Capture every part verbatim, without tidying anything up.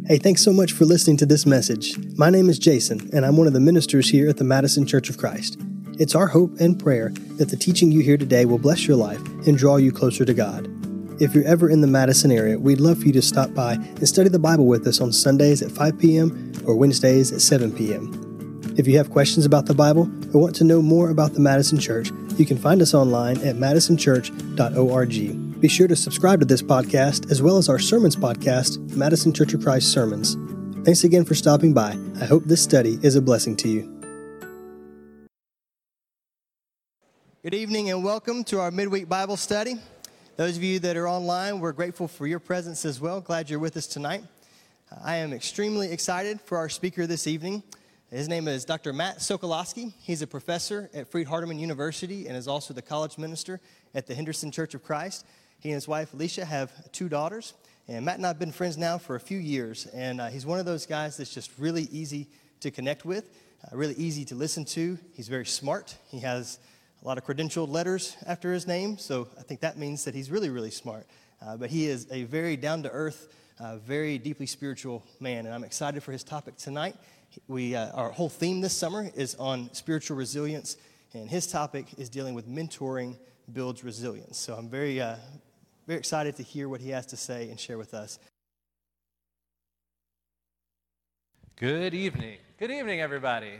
Hey, thanks so much for listening to this message. My name is Jason, and I'm one of the ministers here at the Madison Church of Christ. It's our hope and prayer that the teaching you hear today will bless your life and draw you closer to God. If you're ever in the Madison area, we'd love for you to stop by and study the Bible with us on Sundays at five p.m. or Wednesdays at seven p.m. If you have questions about the Bible or want to know more about the Madison Church, you can find us online at madison church dot org. Be sure to subscribe to this podcast as well as our sermons podcast, Madison Church of Christ Sermons. Thanks again for stopping by. I hope this study is a blessing to you. Good evening and welcome to our midweek Bible study. Those of you that are online, we're grateful for your presence as well. Glad you're with us tonight. I am extremely excited for our speaker this evening. His name is Doctor Matt Sokolowski. He's a professor at Freed-Hardeman University and is also the college minister at the Henderson Church of Christ. He and his wife, Alicia, have two daughters. And Matt and I have been friends now for a few years. And uh, he's one of those guys that's just really easy to connect with, uh, really easy to listen to. He's very smart. He has a lot of credentialed letters after his name. So I think that means that he's really, really smart. Uh, but he is a very down-to-earth, uh, very deeply spiritual man. And I'm excited for his topic tonight. We uh, our whole theme this summer is on spiritual resilience. And his topic is dealing with mentoring builds resilience. So I'm very... Uh, Very excited to hear what he has to say and share with us. Good evening. Good evening, everybody.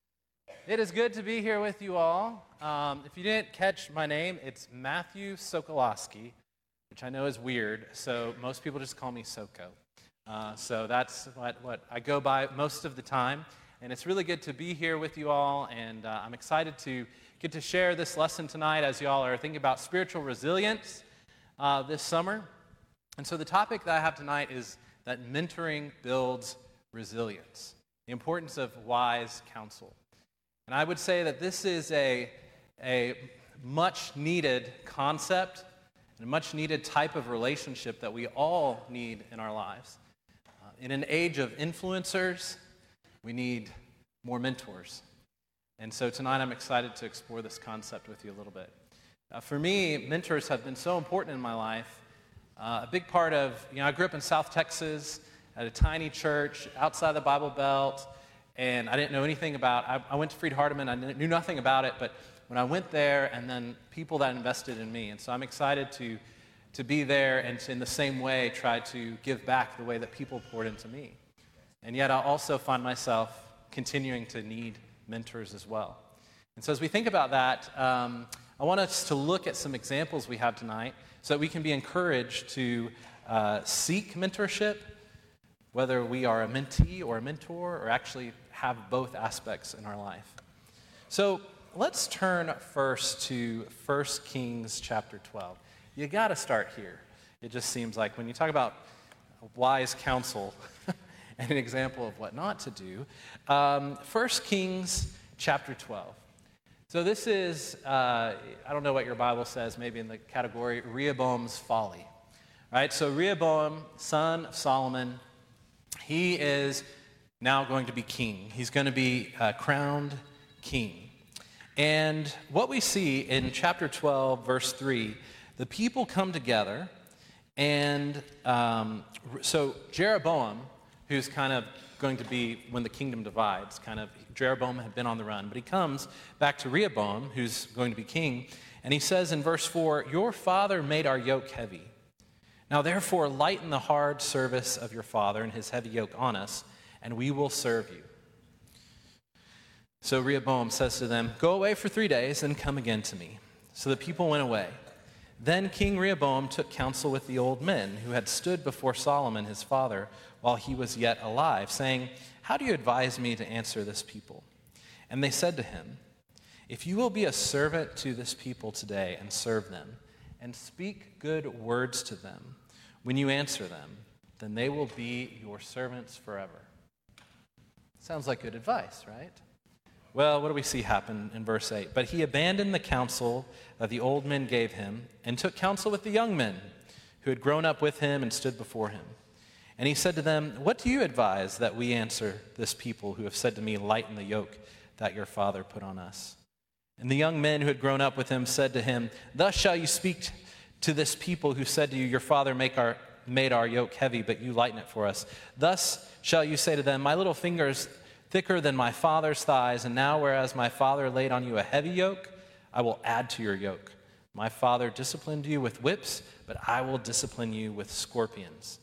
It is good to be here with you all. Um, if you didn't catch my name, it's Matthew Sokolowski, which I know is weird, so most people just call me Soko. Uh, so that's what, what I go by most of the time, and it's really good to be here with you all, and uh, I'm excited to get to share this lesson tonight as you all are thinking about spiritual resilience Uh, this summer. And so the topic that I have tonight is that mentoring builds resilience, the importance of wise counsel. And I would say that this is a, a much needed concept and a much needed type of relationship that we all need in our lives. Uh, in an age of influencers, we need more mentors. And so tonight I'm excited to explore this concept with you a little bit. Uh, for me, mentors have been so important in my life. Uh, a big part of, you know, I grew up in South Texas at a tiny church outside the Bible Belt, and I didn't know anything about, I, I went to Freed-Hardeman, I knew nothing about it, but when I went there, and then people that invested in me, and so I'm excited to, to be there and to, in the same way, try to give back the way that people poured into me. And yet I also find myself continuing to need mentors as well. And so as we think about that, um, I want us to look at some examples we have tonight so that we can be encouraged to uh, seek mentorship, whether we are a mentee or a mentor, or actually have both aspects in our life. So let's turn first to First Kings chapter twelve. You got to start here. It just seems like when you talk about wise counsel and an example of what not to do, um, First Kings chapter twelve. So this is, uh, I don't know what your Bible says, maybe in the category Rehoboam's folly, right? So Rehoboam, son of Solomon, he is now going to be king. He's going to be uh, crowned king. And what we see in chapter twelve, verse three, the people come together, and um, so Jeroboam, who's kind of going to be when the kingdom divides, kind of Jeroboam had been on the run, but he comes back to Rehoboam, who's going to be king, and he says in verse four, "Your father made our yoke heavy. Now therefore lighten the hard service of your father and his heavy yoke on us, and we will serve you." So Rehoboam says to them, "Go away for three days and come again to me." So the people went away. Then King Rehoboam took counsel with the old men who had stood before Solomon his father while he was yet alive, saying, "How do you advise me to answer this people?" And they said to him, "If you will be a servant to this people today and serve them, and speak good words to them, when you answer them, then they will be your servants forever." Sounds like good advice, right? Well, what do we see happen in verse eight? "But he abandoned the counsel that the old men gave him and took counsel with the young men who had grown up with him and stood before him. And he said to them, 'What do you advise that we answer this people who have said to me, lighten the yoke that your father put on us?' And the young men who had grown up with him said to him, 'Thus shall you speak to this people who said to you, your father make our made our yoke heavy, but you lighten it for us. Thus shall you say to them, my little finger is thicker than my father's thighs, and now whereas my father laid on you a heavy yoke, I will add to your yoke. My father disciplined you with whips, but I will discipline you with scorpions.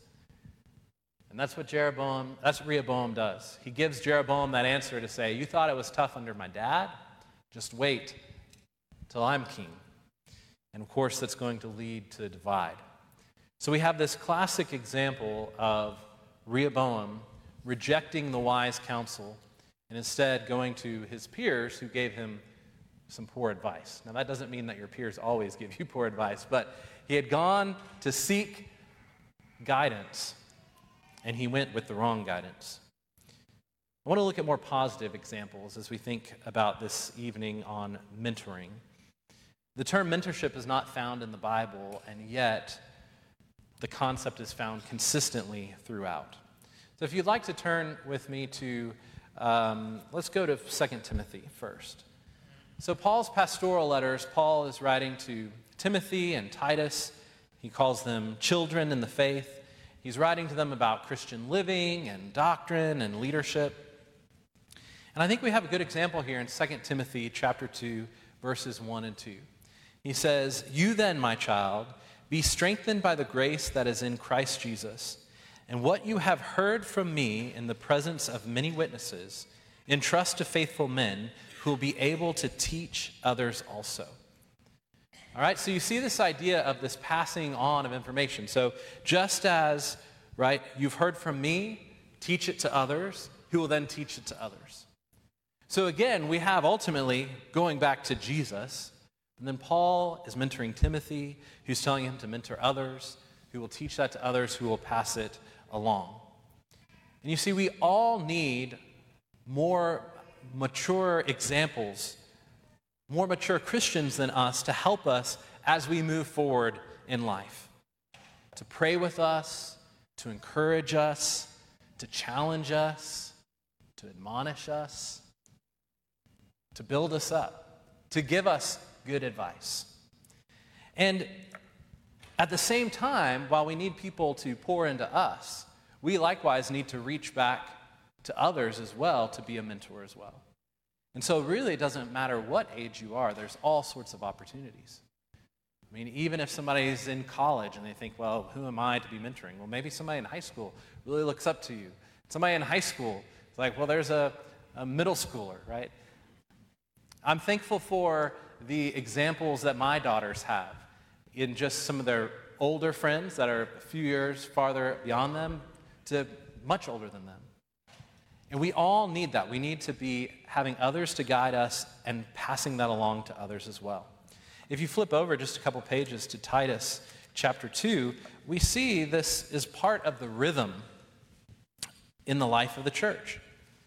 And that's what Jeroboam, that's what Rehoboam does. He gives Jeroboam that answer to say, you thought it was tough under my dad? Just wait till I'm king. And of course, that's going to lead to a divide. So we have this classic example of Rehoboam rejecting the wise counsel and instead going to his peers who gave him some poor advice. Now, that doesn't mean that your peers always give you poor advice, but he had gone to seek guidance, and he went with the wrong guidance. I want to look at more positive examples as we think about this evening on mentoring. The term mentorship is not found in the Bible, and yet the concept is found consistently throughout. So if you'd like to turn with me to, um, let's go to Second Timothy first. So Paul's pastoral letters, Paul is writing to Timothy and Titus. He calls them children in the faith. He's writing to them about Christian living and doctrine and leadership. And I think we have a good example here in Second Timothy chapter two, verses one and two. He says, you then, my child, be strengthened by the grace that is in Christ Jesus, and what you have heard from me in the presence of many witnesses, entrust to faithful men who will be able to teach others also. All right, so you see this idea of this passing on of information. So just as, right, you've heard from me, teach it to others, who will then teach it to others. So again, we have ultimately going back to Jesus, and then Paul is mentoring Timothy, who's telling him to mentor others, who will teach that to others, who will pass it along. And you see, we all need more mature examples, more mature Christians than us to help us as we move forward in life. To pray with us, to encourage us, to challenge us, to admonish us, to build us up, to give us good advice. And at the same time, while we need people to pour into us, we likewise need to reach back to others as well to be a mentor as well. And so really it doesn't matter what age you are, there's all sorts of opportunities. I mean, even if somebody's in college and they think, well, who am I to be mentoring? Well, maybe somebody in high school really looks up to you. Somebody in high school is like, well, there's a, a middle schooler, right? I'm thankful for the examples that my daughters have in just some of their older friends that are a few years farther beyond them to much older than them. And we all need that. We need to be having others to guide us and passing that along to others as well. If you flip over just a couple pages to Titus chapter two, we see this is part of the rhythm in the life of the church.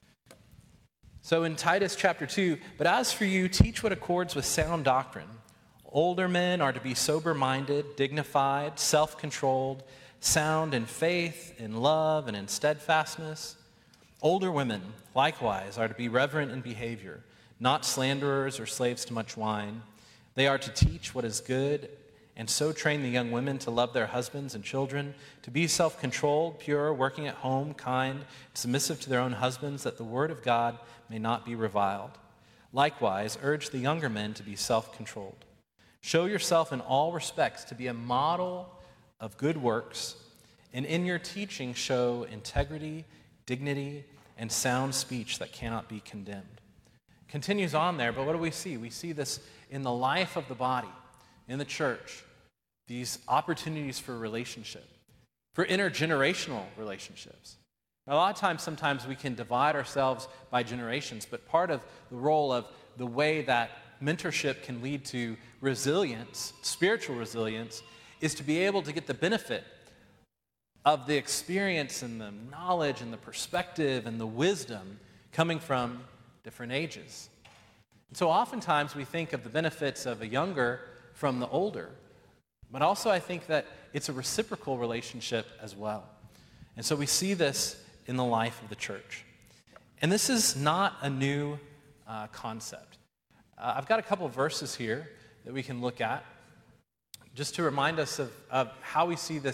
So in Titus chapter two, but as for you, teach what accords with sound doctrine. Older men are to be sober-minded, dignified, self-controlled, sound in faith, in love, and in steadfastness. Older women, likewise, are to be reverent in behavior, not slanderers or slaves to much wine. They are to teach what is good, and so train the young women to love their husbands and children, to be self-controlled, pure, working at home, kind, submissive to their own husbands, that the word of God may not be reviled. Likewise, urge the younger men to be self-controlled. Show yourself in all respects to be a model of good works, and in your teaching show integrity, dignity, and sound speech that cannot be condemned. Continues on there, but what do we see? We see this in the life of the body, in the church, these opportunities for relationship, for intergenerational relationships. Now, a lot of times, sometimes we can divide ourselves by generations, but part of the role of the way that mentorship can lead to resilience, spiritual resilience, is to be able to get the benefit of the experience and the knowledge and the perspective and the wisdom coming from different ages. And so oftentimes we think of the benefits of a younger from the older, but also I think that it's a reciprocal relationship as well. And so we see this in the life of the church. And this is not a new uh, concept. Uh, I've got a couple of verses here that we can look at just to remind us of, of how we see this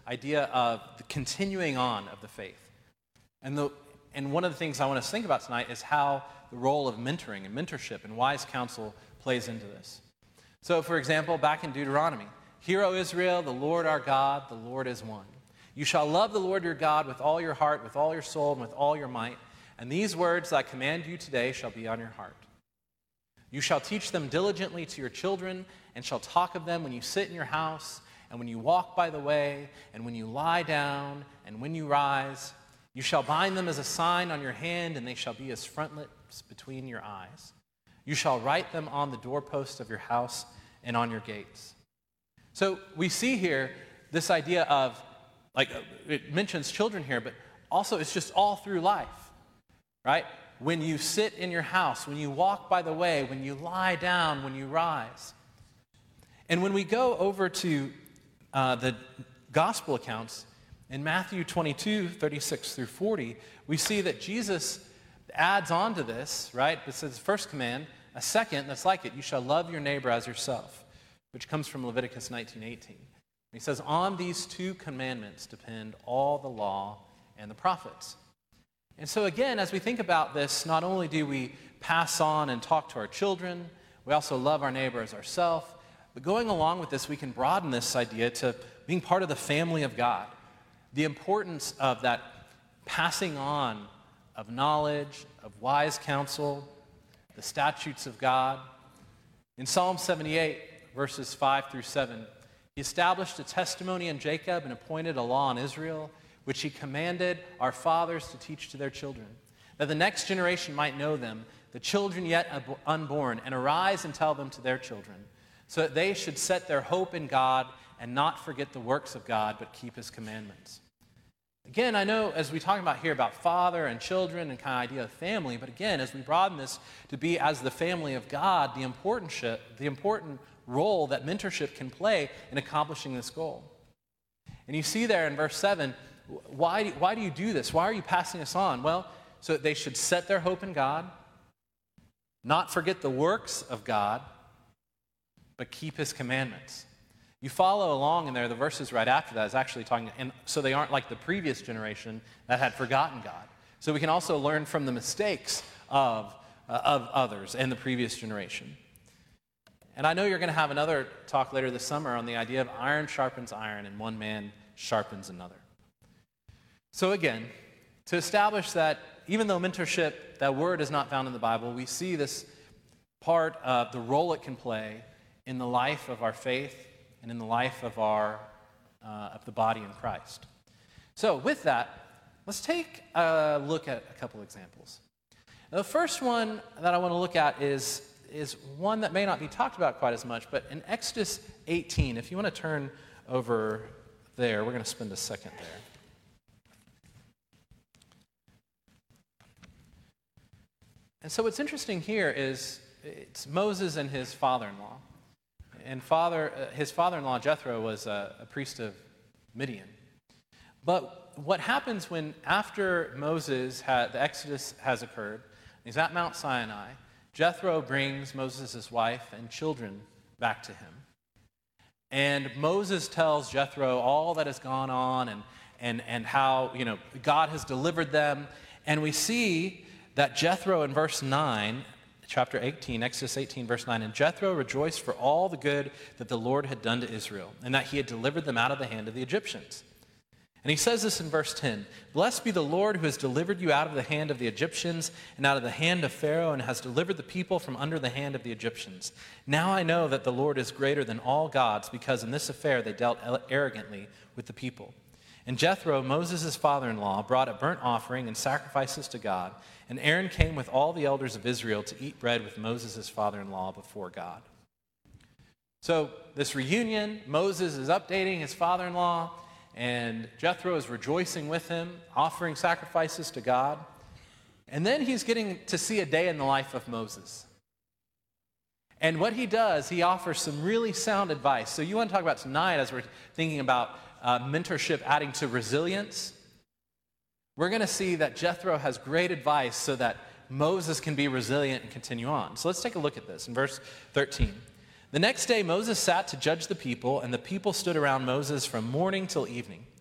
idea of the continuing on of the faith. And, the, and one of the things I want us to think about tonight is how the role of mentoring and mentorship and wise counsel plays into this. So, for example, back in Deuteronomy, "Hear, O Israel, the Lord our God, the Lord is one. You shall love the Lord your God with all your heart, with all your soul, and with all your might. And these words that I command you today shall be on your heart. You shall teach them diligently to your children, and shall talk of them when you sit in your house, and when you walk by the way, and when you lie down, and when you rise. You shall bind them as a sign on your hand, and they shall be as frontlets between your eyes. You shall write them on the doorposts of your house and on your gates." So we see here this idea of, like, it mentions children here, but also it's just all through life, right? When you sit in your house, when you walk by the way, when you lie down, when you rise. And when we go over to uh, the gospel accounts, in Matthew twenty-two, thirty-six through forty, we see that Jesus adds on to this, right? It says, first command, a second that's like it, "You shall love your neighbor as yourself," which comes from Leviticus nineteen eighteen. He says, "On these two commandments depend all the law and the prophets." And so again, as we think about this, not only do we pass on and talk to our children, we also love our neighbor as ourselves, but going along with this, we can broaden this idea to being part of the family of God. The importance of that passing on of knowledge, of wise counsel, the statutes of God. In Psalm seventy-eight, verses five through seven, "He established a testimony in Jacob and appointed a law in Israel, which he commanded our fathers to teach to their children, that the next generation might know them, the children yet unborn, and arise and tell them to their children, so that they should set their hope in God and not forget the works of God, but keep his commandments." Again, I know as we talk about here about father and children and kind of idea of family, but again, as we broaden this to be as the family of God, the important, ship, the important role that mentorship can play in accomplishing this goal. And you see there in verse seven, why, why do you do this? Why are you passing this on? Well, so that they should set their hope in God, not forget the works of God, but keep his commandments. You follow along in there, the verses right after that is actually talking, and so they aren't like the previous generation that had forgotten God. So we can also learn from the mistakes of, uh, of others and the previous generation. And I know you're going to have another talk later this summer on the idea of iron sharpens iron and one man sharpens another. So again, to establish that even though mentorship, that word is not found in the Bible, we see this part of the role it can play in the life of our faith and in the life of our uh, of the body in Christ. So with that, let's take a look at a couple examples. Now, the first one that I want to look at is, is one that may not be talked about quite as much, but in Exodus eighteen, if you want to turn over there, we're going to spend a second there. And so what's interesting here is it's Moses and his father-in-law. And father, uh, his father-in-law, Jethro, was a, a priest of Midian. But what happens when, after Moses, had, the Exodus has occurred, he's at Mount Sinai, Jethro brings Moses' wife and children back to him. And Moses tells Jethro all that has gone on and, and, and how, you know, God has delivered them. And we see that Jethro in verse nine, chapter eighteen, Exodus eighteen, verse nine, "And Jethro rejoiced for all the good that the Lord had done to Israel, and that he had delivered them out of the hand of the Egyptians." And he says this in verse ten, "Blessed be the Lord who has delivered you out of the hand of the Egyptians and out of the hand of Pharaoh, and has delivered the people from under the hand of the Egyptians. Now I know that the Lord is greater than all gods, because in this affair they dealt arrogantly with the people." And Jethro, Moses' father-in-law, brought a burnt offering and sacrifices to God, and Aaron came with all the elders of Israel to eat bread with Moses' father-in-law before God. So this reunion, Moses is updating his father-in-law, and Jethro is rejoicing with him, offering sacrifices to God. And then he's getting to see a day in the life of Moses. And what he does, he offers some really sound advice. So you want to talk about tonight, as we're thinking about uh, mentorship adding to resilience, we're going to see that Jethro has great advice so that Moses can be resilient and continue on. So let's take a look at this in verse thirteen. "The next day Moses sat to judge the people, and the people stood around Moses from morning till evening.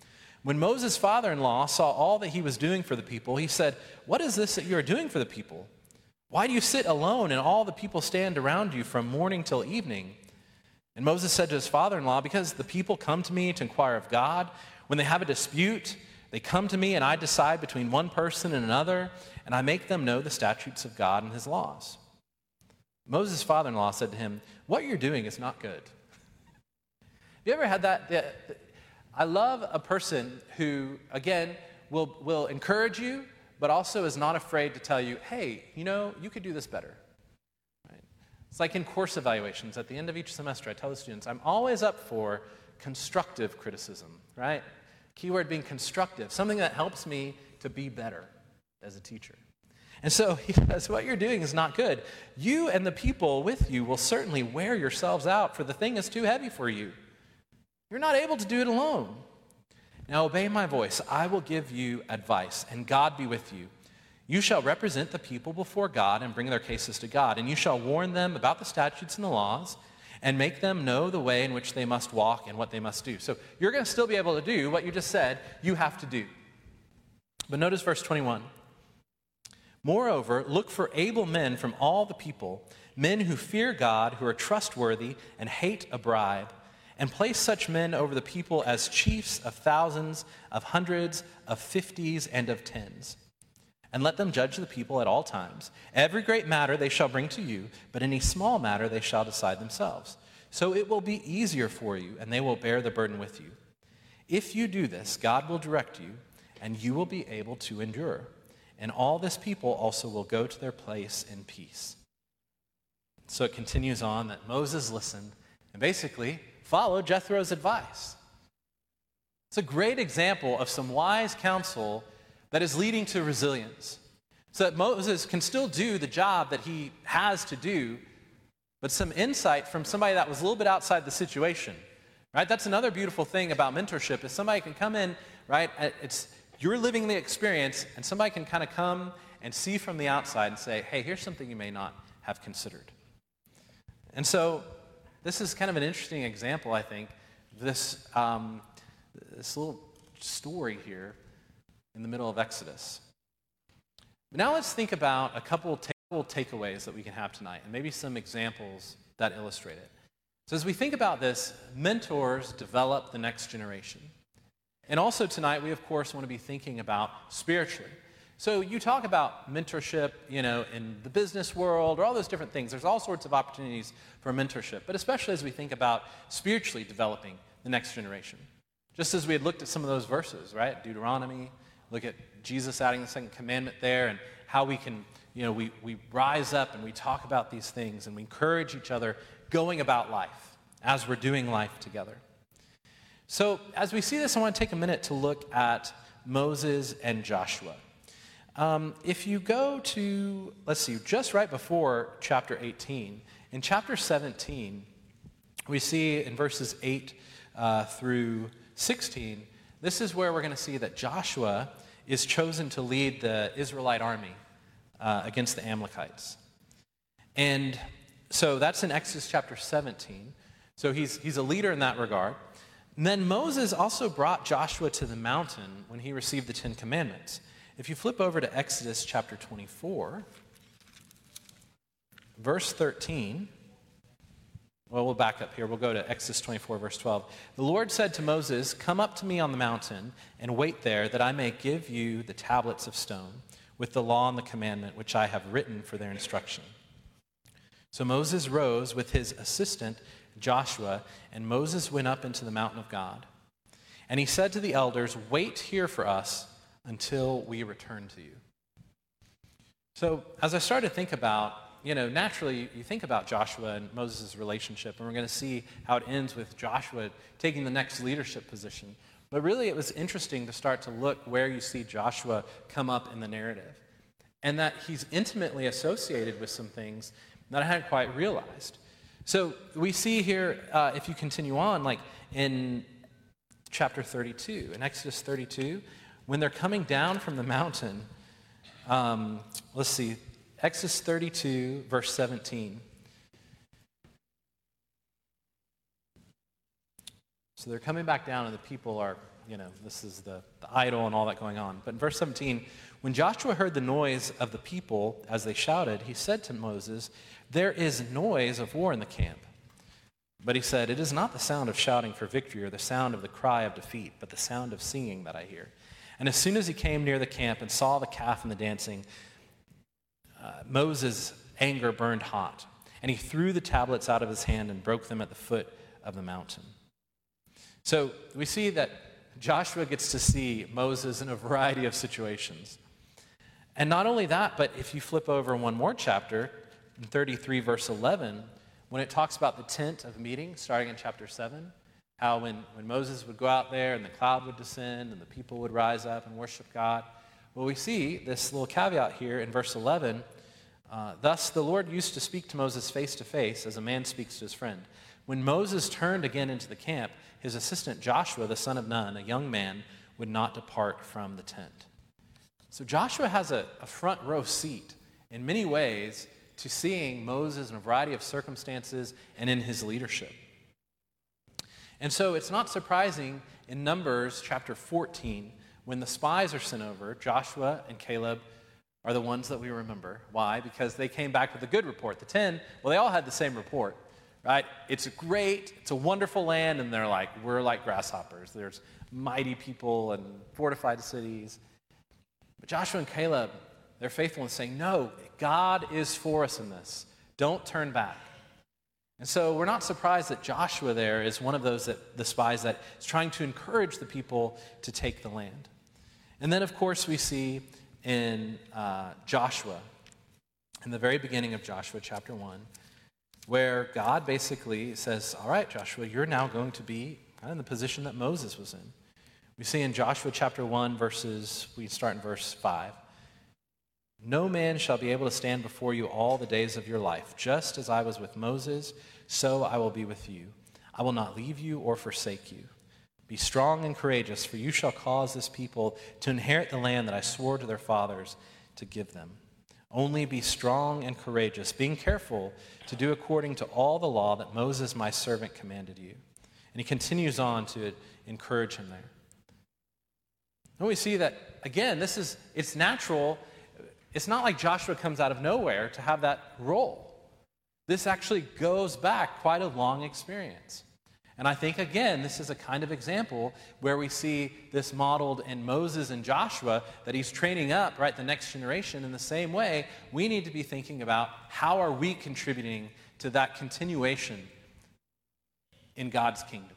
When Moses' father-in-law saw all that he was doing for the people, he said, "What is this that you are doing for the people? Why do you sit alone and all the people stand around you from morning till evening?" And Moses said to his father-in-law, "Because the people come to me to inquire of God. When they have a dispute, they come to me and I decide between one person and another, and I make them know the statutes of God and his laws." Moses' father-in-law said to him, "What you're doing is not good." Have you ever had that? I love a person who, again, will, will encourage you, but also is not afraid to tell you, "Hey, you know, you could do this better." Right? It's like in course evaluations. At the end of each semester, I tell the students, I'm always up for constructive criticism, right? Keyword being constructive, something that helps me to be better as a teacher. And so he says, what you're doing is not good. You and the people with you will certainly wear yourselves out, for the thing is too heavy for you. You're not able to do it alone. Now obey my voice. I will give you advice, and God be with you. You shall represent the people before God and bring their cases to God, and you shall warn them about the statutes and the laws, and make them know the way in which they must walk and what they must do. So you're going to still be able to do what you just said you have to do. But notice verse twenty-one. Moreover, look for able men from all the people, men who fear God, who are trustworthy and hate a bribe, and place such men over the people as chiefs of thousands, of hundreds, of fifties, and of tens. And let them judge the people at all times. Every great matter they shall bring to you, but any small matter they shall decide themselves. So it will be easier for you, and they will bear the burden with you. If you do this, God will direct you, and you will be able to endure. And all this people also will go to their place in peace. So it continues on that Moses listened and basically followed Jethro's advice. It's a great example of some wise counsel that is leading to resilience. So that Moses can still do the job that he has to do, but some insight from somebody that was a little bit outside the situation. Right? That's another beautiful thing about mentorship is somebody can come in, right? It's you're living the experience, and somebody can kind of come and see from the outside and say, hey, here's something you may not have considered. And so this is kind of an interesting example, I think, this, um, this little story here in the middle of Exodus. But now let's think about a couple of takeaways that we can have tonight, and maybe some examples that illustrate it. So as we think about this, mentors develop the next generation. And also tonight, we, of course, want to be thinking about spiritually. So you talk about mentorship, you know, in the business world or all those different things. There's all sorts of opportunities for mentorship, but especially as we think about spiritually developing the next generation. Just as we had looked at some of those verses, right? Deuteronomy, look at Jesus adding the second commandment there and how we can, you know, we, we rise up and we talk about these things and we encourage each other going about life as we're doing life together. So as we see this, I want to take a minute to look at Moses and Joshua. Um, if you go to, let's see, just right before chapter eighteen, in chapter seventeen, we see in verses eight uh, through sixteen, this is where we're going to see that Joshua is chosen to lead the Israelite army uh, against the Amalekites. And so that's in Exodus chapter seventeen. So he's, he's a leader in that regard. And then Moses also brought Joshua to the mountain when he received the Ten Commandments. If you flip over to Exodus chapter twenty-four, verse thirteen, well, we'll back up here. We'll go to Exodus twenty-four, verse twelve. The Lord said to Moses, "Come up to me on the mountain and wait there, that I may give you the tablets of stone with the law and the commandment which I have written for their instruction." So Moses rose with his assistant Joshua, and Moses went up into the mountain of God. And he said to the elders, "Wait here for us until we return to you." So as I started to think about, you know, naturally you think about Joshua and Moses' relationship, and we're going to see how it ends with Joshua taking the next leadership position. But really it was interesting to start to look where you see Joshua come up in the narrative, and that he's intimately associated with some things that I hadn't quite realized. So we see here, uh, if you continue on, like in chapter thirty-two, in Exodus thirty-two, when they're coming down from the mountain, um, let's see, Exodus thirty-two, verse seventeen. So they're coming back down and the people are you know, this is the, the idol and all that going on. But in verse seventeen, when Joshua heard the noise of the people as they shouted, he said to Moses, "There is noise of war in the camp." But he said, "It is not the sound of shouting for victory or the sound of the cry of defeat, but the sound of singing that I hear." And as soon as he came near the camp and saw the calf and the dancing, uh, Moses' anger burned hot, and he threw the tablets out of his hand and broke them at the foot of the mountain. So we see that Joshua gets to see Moses in a variety of situations. And not only that, but if you flip over one more chapter, in thirty-three, verse eleven, when it talks about the tent of meeting, starting in chapter seven, how when, when Moses would go out there and the cloud would descend and the people would rise up and worship God, well, we see this little caveat here in verse eleven, uh, "Thus the Lord used to speak to Moses face to face as a man speaks to his friend. When Moses turned again into the camp, his assistant Joshua, the son of Nun, a young man, would not depart from the tent." So Joshua has a, a front row seat in many ways to seeing Moses in a variety of circumstances and in his leadership. And so it's not surprising in Numbers chapter fourteen, when the spies are sent over, Joshua and Caleb are the ones that we remember. Why? Because they came back with a good report. The ten, well, they all had the same report, right? It's great, it's a wonderful land, and they're like, we're like grasshoppers. There's mighty people and fortified cities. But Joshua and Caleb, they're faithful in saying, no, God is for us in this. Don't turn back. And so we're not surprised that Joshua there is one of those that the spies that is trying to encourage the people to take the land. And then, of course, we see in uh, Joshua, in the very beginning of Joshua chapter one, where God basically says, all right, Joshua, you're now going to be kind of in the position that Moses was in. We see in Joshua chapter one, verses, we start in verse five. "No man shall be able to stand before you all the days of your life. Just as I was with Moses, so I will be with you. I will not leave you or forsake you. Be strong and courageous, for you shall cause this people to inherit the land that I swore to their fathers to give them. Only be strong and courageous, being careful to do according to all the law that Moses my servant commanded you." And he continues on to encourage him there. And we see that, again, this is, it's natural. It's not like Joshua comes out of nowhere to have that role. This actually goes back quite a long experience. And I think, again, this is a kind of example where we see this modeled in Moses and Joshua, that he's training up, right, the next generation. In the same way, we need to be thinking about how are we contributing to that continuation in God's kingdom?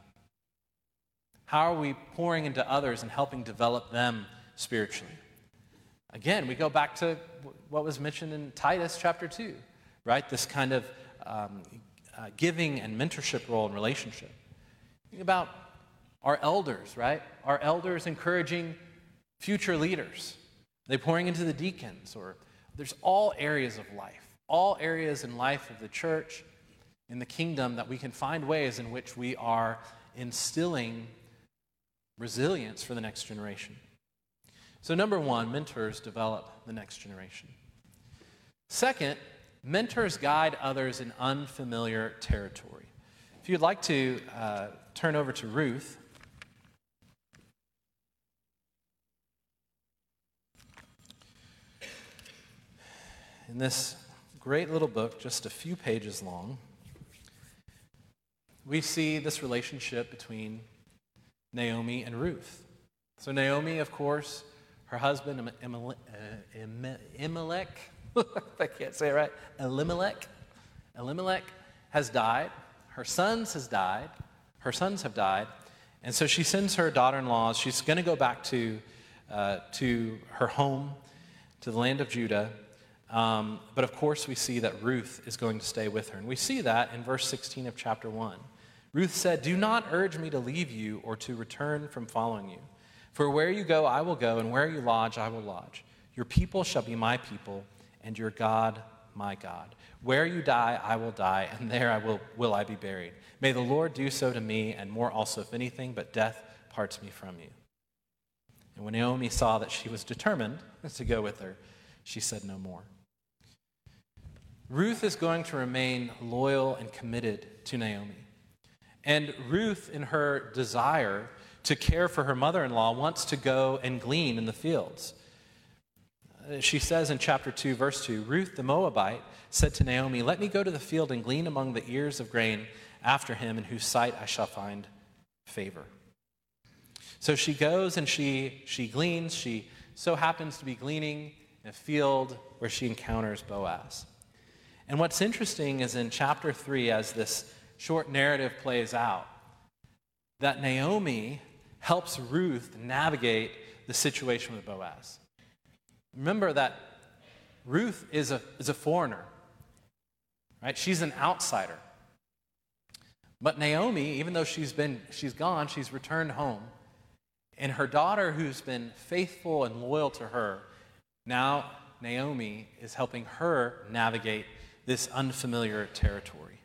How are we pouring into others and helping develop them spiritually? Again, we go back to what was mentioned in Titus chapter two, right? This kind of um, uh, giving and mentorship role and relationship. Think about our elders, right? Our elders encouraging future leaders. Are they pouring into the deacons? Or there's all areas of life, all areas in life of the church, in the kingdom, that we can find ways in which we are instilling resilience for the next generation. So number one, mentors develop the next generation. Second, mentors guide others in unfamiliar territory. If you'd like to uh, turn over to Ruth. In this great little book, just a few pages long, we see this relationship between Naomi and Ruth. So Naomi, of course, her husband, Elimelech, I can't say it right, Elimelech, Elimelech has died. Her sons has died. Her sons have died. And so she sends her daughter-in-laws. She's going to go back to, uh, to her home, to the land of Judah. Um, but of course, we see that Ruth is going to stay with her. And we see that in verse sixteen of chapter one. Ruth said, "Do not urge me to leave you or to return from following you. For where you go, I will go, and where you lodge, I will lodge. Your people shall be my people, and your God, my God. Where you die, I will die, and there I will, will I be buried. May the Lord do so to me, and more also, if anything, but death parts me from you." And when Naomi saw that she was determined to go with her, she said no more. Ruth is going to remain loyal and committed to Naomi. And Ruth, in her desire to care for her mother-in-law, wants to go and glean in the fields. Uh, She says in chapter two, verse two, Ruth the Moabite said to Naomi, "Let me go to the field and glean among the ears of grain after him, in whose sight I shall find favor." So she goes and she, she gleans. She so happens to be gleaning in a field where she encounters Boaz. And what's interesting is in chapter three, as this short narrative plays out, that Naomi helps Ruth navigate the situation with Boaz. Remember that Ruth is a, is a foreigner, right? She's an outsider. But Naomi, even though she's been, she's gone, she's returned home. And her daughter, who's been faithful and loyal to her, now Naomi is helping her navigate this unfamiliar territory.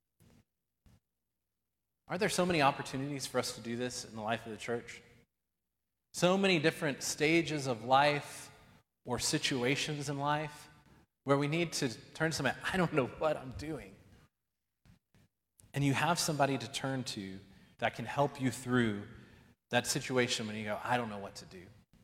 Aren't there so many opportunities for us to do this in the life of the church? So many different stages of life or situations in life where we need to turn to somebody, I don't know what I'm doing. And you have somebody to turn to that can help you through that situation when you go, I don't know what to do.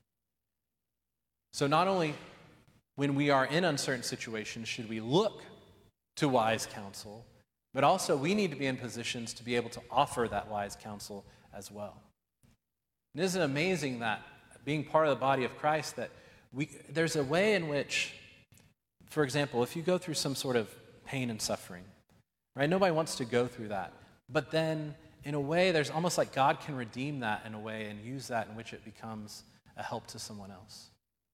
So not only when we are in uncertain situations should we look to wise counsel, but also we need to be in positions to be able to offer that wise counsel as well. And isn't it amazing that being part of the body of Christ, that we there's a way in which, for example, if you go through some sort of pain and suffering, right? Nobody wants to go through that. But then, in a way, there's almost like God can redeem that in a way and use that in which it becomes a help to someone else.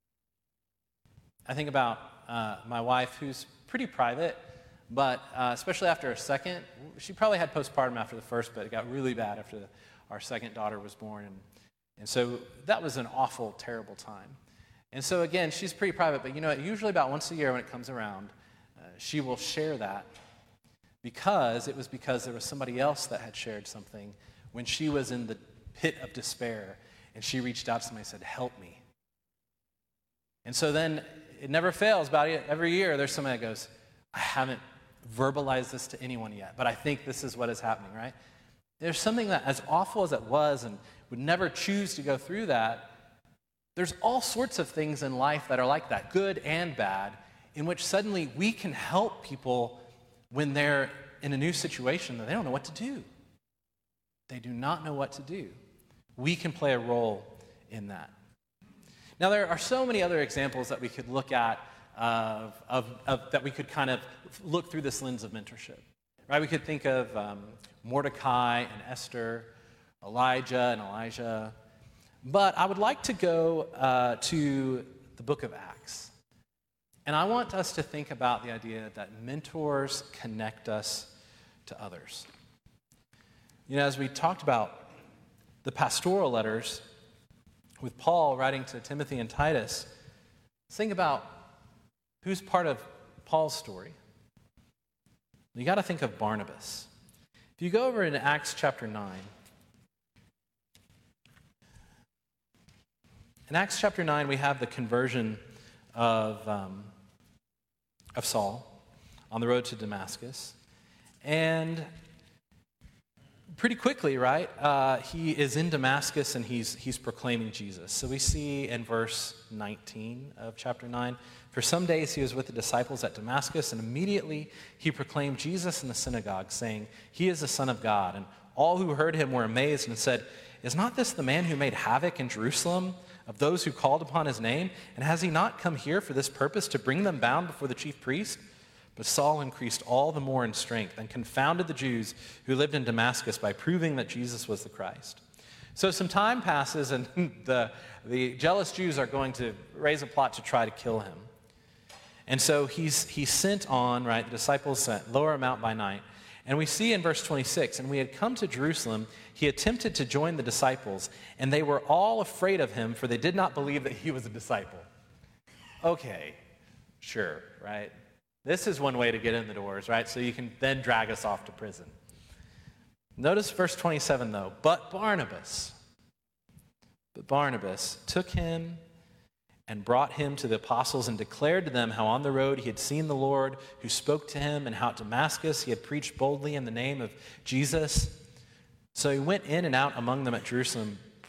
I think about uh, my wife, who's pretty private, but uh, especially after a second, she probably had postpartum after the first, but it got really bad after the, our second daughter was born. And, and so that was an awful, terrible time. And so again, she's pretty private, but you know, usually about once a year when it comes around, uh, she will share that because it was because there was somebody else that had shared something when she was in the pit of despair, and she reached out to somebody and said, help me. And so then it never fails. About every year, there's somebody that goes, I haven't verbalized this to anyone yet, but I think this is what is happening, right? There's something that, as awful as it was, and would never choose to go through that, there's all sorts of things in life that are like that, good and bad, in which suddenly we can help people when they're in a new situation that they don't know what to do. They do not know what to do. We can play a role in that. Now, there are so many other examples that we could look at of, of, of that we could kind of look through this lens of mentorship. Right? We could think of um, Mordecai and Esther, Elijah and Elijah. But I would like to go uh, to the book of Acts. And I want us to think about the idea that mentors connect us to others. You know, as we talked about the pastoral letters with Paul writing to Timothy and Titus, think about who's part of Paul's story. You got to think of Barnabas. If you go over in Acts chapter nine, in Acts chapter nine, we have the conversion of, um, of Saul on the road to Damascus. And pretty quickly, right, uh, he is in Damascus and he's, he's proclaiming Jesus. So we see in verse nineteen of chapter nine, for some days he was with the disciples at Damascus, and immediately he proclaimed Jesus in the synagogue, saying, he is the Son of God. And all who heard him were amazed and said, is not this the man who made havoc in Jerusalem of those who called upon his name? And has he not come here for this purpose, to bring them bound before the chief priest? But Saul increased all the more in strength and confounded the Jews who lived in Damascus by proving that Jesus was the Christ. So some time passes, and the, the jealous Jews are going to raise a plot to try to kill him. And so he's, he's sent on, right, the disciples sent, lower him out by night. And we see in verse twenty-six, and we had come to Jerusalem, he attempted to join the disciples, and they were all afraid of him, for they did not believe that he was a disciple. Okay, sure, right? This is one way to get in the doors, right? So you can then drag us off to prison. Notice verse twenty-seven, though. But Barnabas, but Barnabas took him and brought him to the apostles and declared to them how on the road he had seen the Lord who spoke to him, and how at Damascus he had preached boldly in the name of Jesus. So he went in and out among them at Jerusalem,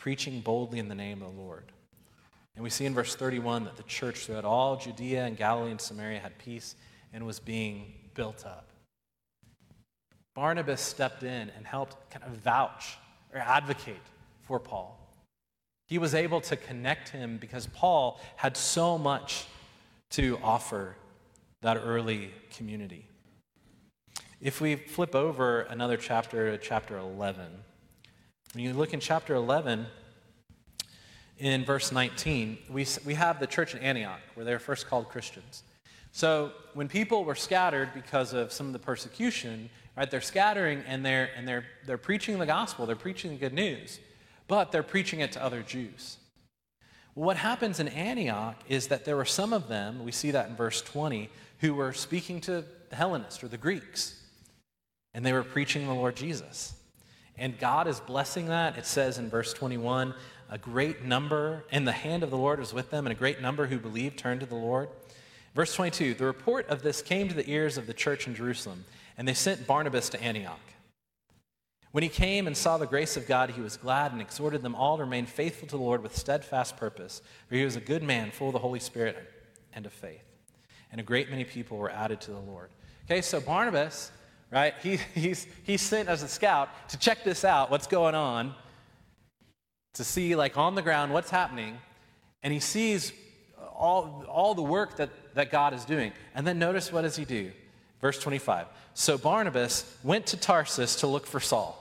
preaching boldly in the name of the Lord. And we see in verse thirty-one that the church throughout all Judea and Galilee and Samaria had peace and was being built up. Barnabas stepped in and helped kind of vouch or advocate for Paul. He was able to connect him because Paul had so much to offer that early community. If we flip over another chapter to chapter eleven, when you look in chapter eleven, in verse nineteen, we, we have the church in Antioch, where they were first called Christians. So when people were scattered because of some of the persecution, right, they're scattering and they're, and they're, they're preaching the gospel, they're preaching the good news, but they're preaching it to other Jews. Well, what happens in Antioch is that there were some of them, we see that in verse twenty, who were speaking to the Hellenists or the Greeks, and they were preaching the Lord Jesus. And God is blessing that. It says in verse twenty-one, a great number, and the hand of the Lord was with them, and a great number who believed turned to the Lord. Verse twenty-two, the report of this came to the ears of the church in Jerusalem, and they sent Barnabas to Antioch. When he came and saw the grace of God, he was glad and exhorted them all to remain faithful to the Lord with steadfast purpose, for he was a good man, full of the Holy Spirit and of faith. And a great many people were added to the Lord. Okay, so Barnabas, right, he, he's, he's sent as a scout to check this out, what's going on, to see, like, on the ground what's happening, and he sees all, all the work that, that God is doing. And then notice, what does he do? Verse twenty-five, so Barnabas went to Tarsus to look for Saul.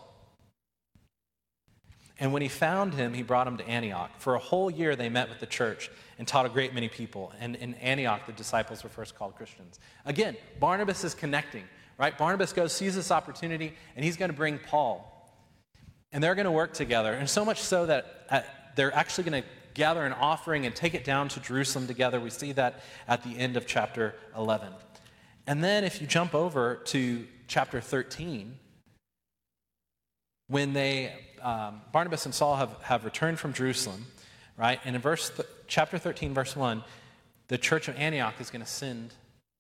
And when he found him, he brought him to Antioch. For a whole year they met with the church and taught a great many people. And in Antioch, the disciples were first called Christians. Again, Barnabas is connecting, right? Barnabas goes, sees this opportunity, and he's going to bring Paul. And they're going to work together. And so much so that at, they're actually going to gather an offering and take it down to Jerusalem together. We see that at the end of chapter eleven. And then if you jump over to chapter thirteen, when they, um, Barnabas and Saul have, have returned from Jerusalem, right? And in verse th- chapter thirteen, verse one, the church of Antioch is going to send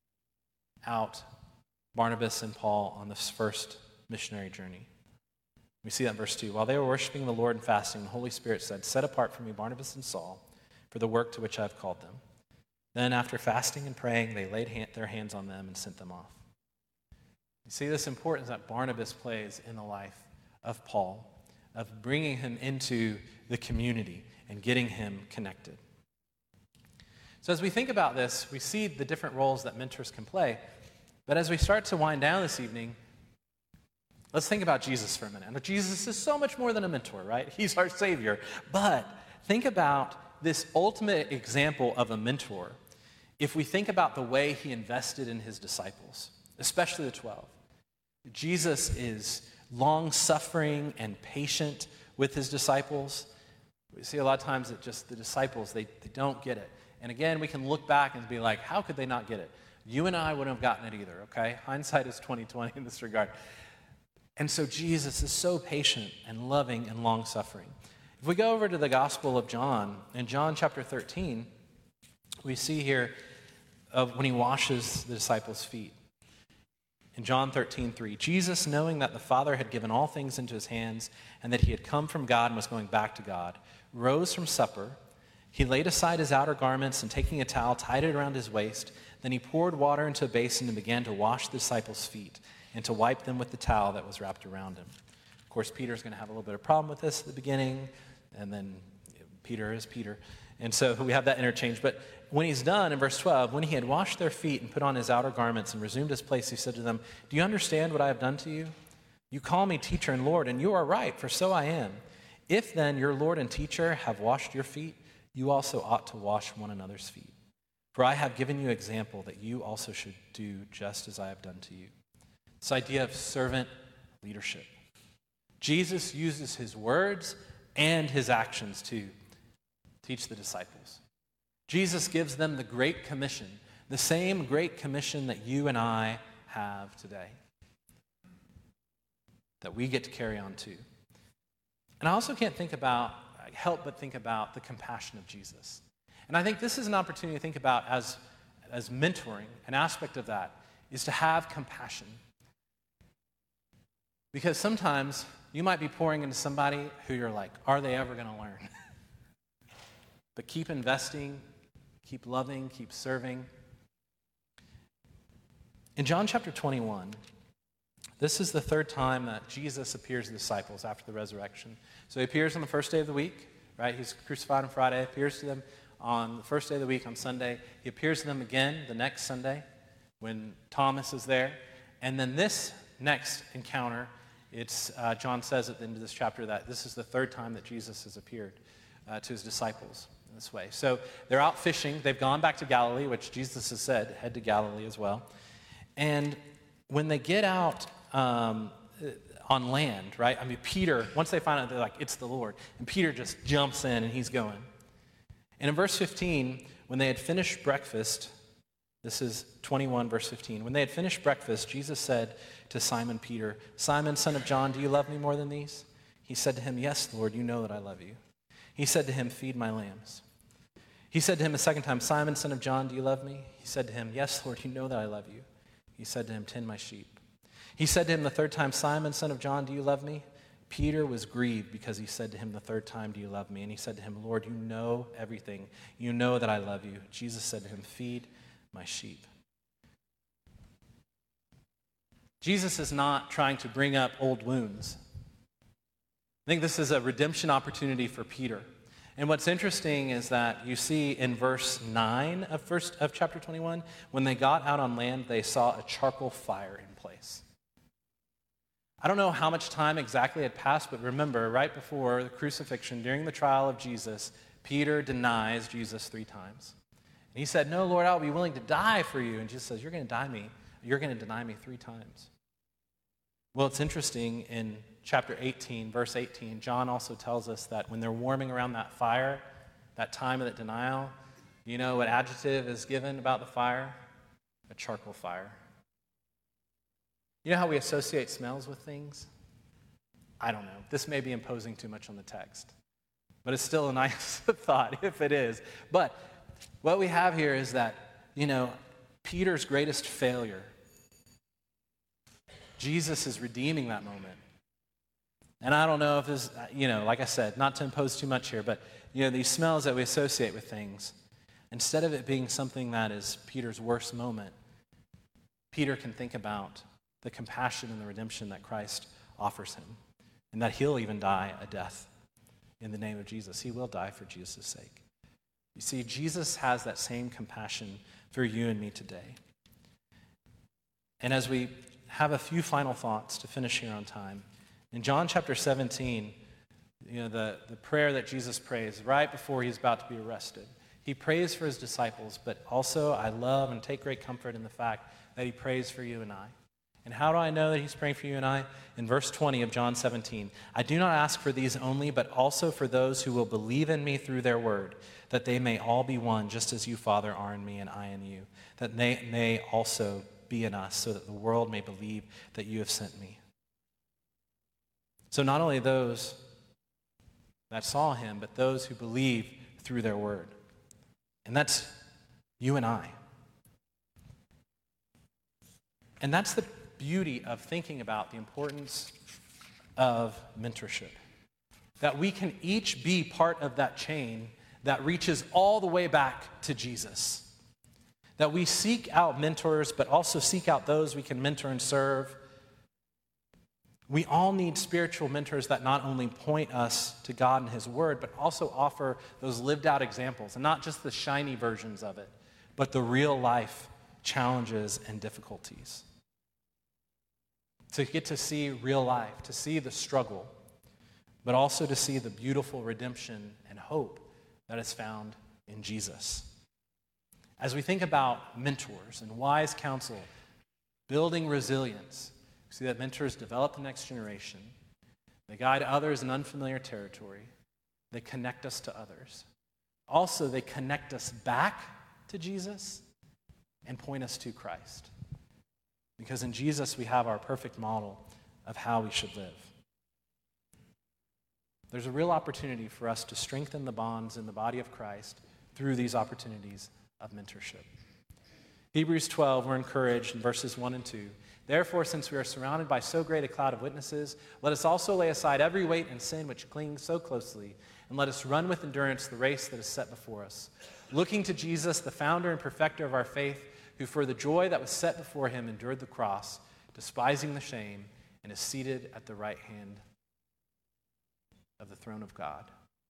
out Barnabas and Paul on this first missionary journey. We see that in verse two. While they were worshiping the Lord and fasting, the Holy Spirit said, set apart for me Barnabas and Saul for the work to which I have called them. Then after fasting and praying, they laid hand, their hands on them and sent them off. You see this importance that Barnabas plays in the life of Paul, of bringing him into the community and getting him connected. So as we think about this, we see the different roles that mentors can play. But as we start to wind down this evening, let's think about Jesus for a minute. Now, Jesus is so much more than a mentor, right? He's our Savior. But think about this ultimate example of a mentor if we think about the way he invested in his disciples, especially the twelve. Jesus is long-suffering and patient with his disciples. We see a lot of times that just the disciples, they, they don't get it. And again, we can look back and be like, how could they not get it? You and I wouldn't have gotten it either, okay? Hindsight is twenty twenty in this regard. And so Jesus is so patient and loving and long-suffering. If we go over to the Gospel of John, in John chapter thirteen, we see here of when he washes the disciples' feet. In John thirteen three, Jesus, knowing that the Father had given all things into his hands and that he had come from God and was going back to God, rose from supper. He laid aside his outer garments and taking a towel, tied it around his waist. Then he poured water into a basin and began to wash the disciples' feet and to wipe them with the towel that was wrapped around him. Of course, Peter's going to have a little bit of problem with this at the beginning, and then Peter is Peter. And so we have that interchange. But when he's done, in verse twelve, when he had washed their feet and put on his outer garments and resumed his place, he said to them, do you understand what I have done to you? You call me teacher and Lord, and you are right, for so I am. If then your Lord and teacher have washed your feet, you also ought to wash one another's feet. For I have given you example that you also should do just as I have done to you. This idea of servant leadership. Jesus uses his words and his actions to teach the disciples. Jesus gives them the Great Commission, the same Great Commission that you and I have today, that we get to carry on too. And I also can't think about, help but think about the compassion of Jesus. And I think this is an opportunity to think about as, as mentoring. An aspect of that is to have compassion. Because sometimes You might be pouring into somebody who you're like, are they ever going to learn? But keep investing, keep loving, keep serving. In John chapter twenty-one, this is the third time that Jesus appears to the disciples after the resurrection. So he appears on the first day of the week, right? He's crucified on Friday, appears to them on the first day of the week on Sunday. He appears to them again the next Sunday when Thomas is there. And then this next encounter, it's uh, John says at the end of this chapter that this is the third time that Jesus has appeared uh, to his disciples in this way. So they're out fishing. They've gone back to Galilee, which Jesus has said, head to Galilee as well. And when they get out um, on land, right? I mean, Peter, once they find out, they're like, it's the Lord. And Peter just jumps in and he's going. And in verse fifteen, when they had finished breakfast, this is twenty-one, verse fifteen. When they had finished breakfast, Jesus said to Simon Peter, Simon, son of John, do you love me more than these? He said to him, yes, Lord, you know that I love you. He said to him, feed my lambs. He said to him a second time, Simon, son of John, do you love me? He said to him, yes, Lord, you know that I love you. He said to him, tend my sheep. He said to him the third time, Simon, son of John, do you love me? Peter was grieved because he said to him the third time, do you love me? And he said to him, Lord, you know everything. You know that I love you. Jesus said to him, feed my sheep. Jesus is not trying to bring up old wounds. I think this is a redemption opportunity for Peter. And what's interesting is that you see in verse nine of first of chapter twenty-one, when they got out on land, they saw a charcoal fire in place. I don't know how much time exactly had passed, but remember, right before the crucifixion, during the trial of Jesus, Peter denies Jesus three times. And he said, no, Lord, I'll be willing to die for you. And Jesus says, you're going to die me. You're going to deny me three times. Well, it's interesting, in chapter eighteen, verse eighteen, John also tells us that when they're warming around that fire, that time of that denial, you know what adjective is given about the fire? A charcoal fire. You know how we associate smells with things? I don't know. This may be imposing too much on the text, but it's still a nice thought if it is. But what we have here is that, you know, Peter's greatest failure, Jesus is redeeming that moment. And I don't know if this, you know, like I said, not to impose too much here, but, you know, these smells that we associate with things, instead of it being something that is Peter's worst moment, Peter can think about the compassion and the redemption that Christ offers him, and that he'll even die a death in the name of Jesus. He will die for Jesus' sake. You see, Jesus has that same compassion for you and me today. And as we have a few final thoughts to finish here on time, in John chapter seventeen, you know, the, the prayer that Jesus prays right before he's about to be arrested, he prays for his disciples, but also I love and take great comfort in the fact that he prays for you and I. And how do I know that he's praying for you and I? In verse twenty of John seventeen, I do not ask for these only, but also for those who will believe in me through their word, that they may all be one, just as you, Father, are in me and I in you, that they may also be in us, so that the world may believe that you have sent me. So not only those that saw him, but those who believe through their word. And that's you and I. And that's the beauty of thinking about the importance of mentorship. That we can each be part of that chain that reaches all the way back to Jesus. That we seek out mentors, but also seek out those we can mentor and serve. We all need spiritual mentors that not only point us to God and his word, but also offer those lived out examples, and not just the shiny versions of it, but the real life challenges and difficulties. To get to see real life, to see the struggle, but also to see the beautiful redemption and hope that is found in Jesus. As we think about mentors and wise counsel, building resilience, we see that mentors develop the next generation. They guide others in unfamiliar territory. They connect us to others. Also, they connect us back to Jesus and point us to Christ. Because in Jesus, we have our perfect model of how we should live. There's a real opportunity for us to strengthen the bonds in the body of Christ through these opportunities of mentorship. Hebrews twelve, we're encouraged in verses one and two. Therefore, since we are surrounded by so great a cloud of witnesses, let us also lay aside every weight and sin which clings so closely, and let us run with endurance the race that is set before us, looking to Jesus, the founder and perfecter of our faith, who for the joy that was set before him endured the cross, despising the shame, and is seated at the right hand of the throne of God.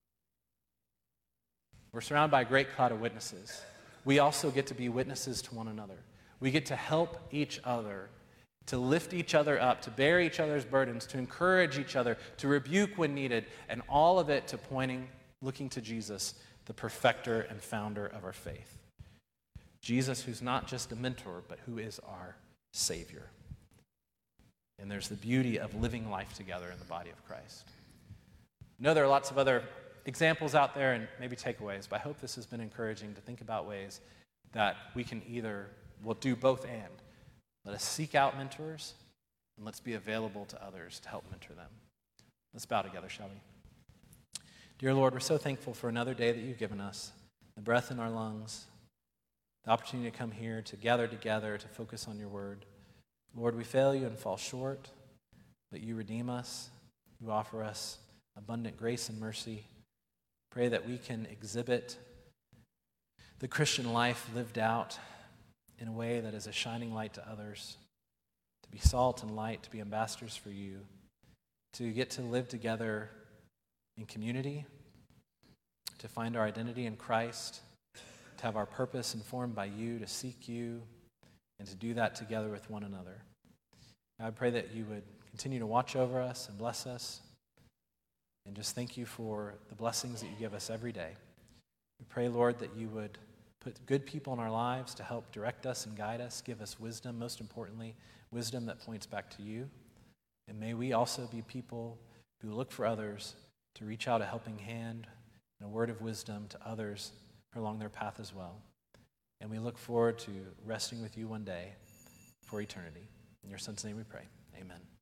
We're surrounded by a great cloud of witnesses. We also get to be witnesses to one another. We get to help each other, to lift each other up, to bear each other's burdens, to encourage each other, to rebuke when needed, and all of it to pointing, looking to Jesus, the perfecter and founder of our faith. Jesus, who's not just a mentor, but who is our Savior. And there's the beauty of living life together in the body of Christ. I know there are lots of other examples out there and maybe takeaways, but I hope this has been encouraging to think about ways that we can either, we'll do both and. Let us seek out mentors, and let's be available to others to help mentor them. Let's bow together, shall we? Dear Lord, we're so thankful for another day that you've given us, the breath in our lungs, the opportunity to come here, to gather together, to focus on your word. Lord, we fail you and fall short, but you redeem us. You offer us abundant grace and mercy. Pray that we can exhibit the Christian life lived out in a way that is a shining light to others, to be salt and light, to be ambassadors for you, to get to live together in community, to find our identity in Christ, to have our purpose informed by you, to seek you, and to do that together with one another. I pray that you would continue to watch over us and bless us, and just thank you for the blessings that you give us every day. We pray, Lord, that you would put good people in our lives to help direct us and guide us, give us wisdom, most importantly, wisdom that points back to you. And may we also be people who look for others to reach out a helping hand and a word of wisdom to others along their path as well. And we look forward to resting with you one day for eternity. In your Son's name we pray. Amen.